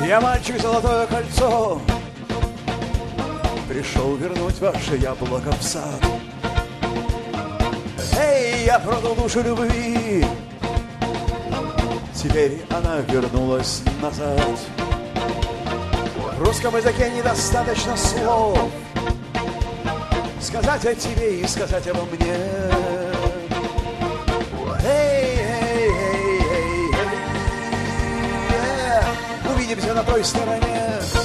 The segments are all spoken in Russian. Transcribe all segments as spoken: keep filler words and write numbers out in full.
Я мальчик, золотое кольцо, пришел вернуть ваше яблоко в сад. Эй, я продал душу любви, теперь она вернулась назад. В русском языке недостаточно слов сказать о тебе и сказать обо мне. Эй, эй, эй, эй, эй, увидимся на той стороне.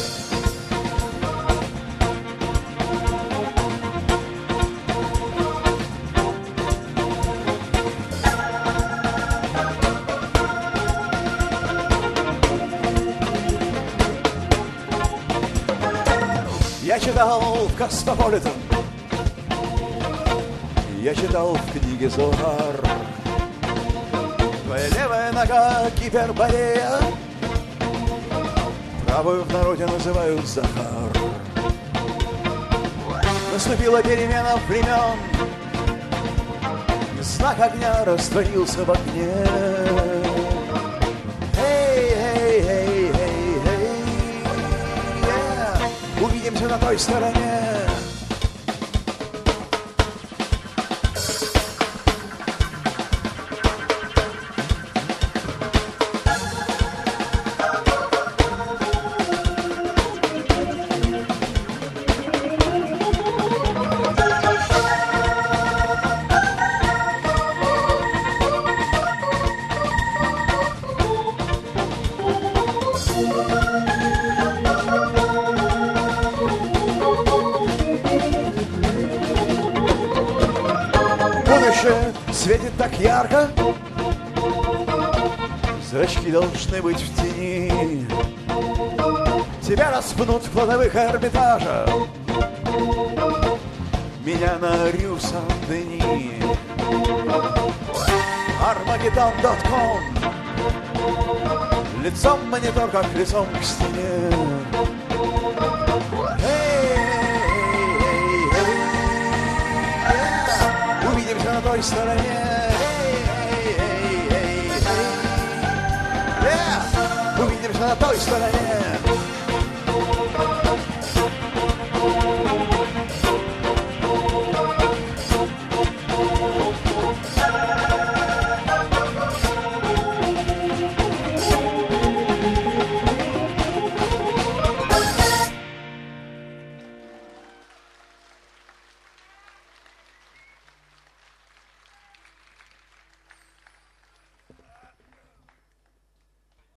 Я читал в Космополитен, я читал в книге Зоар. Твоя левая нога Гиперборея, правую в народе называют Захар. Наступила перемена времен, знак огня растворился в огне. Эй, эй, эй, эй, эй, yeah. Увидимся на той стороне. Будущее светит так ярко, зрачки должны быть в тени. Тебя распнут в кладовых Эрмитажа, меня на Рю Сан-Дени. Армагеддон точка ком, лицом монитор, как лицом к стене. На той стороне. Увидимся на той стороне.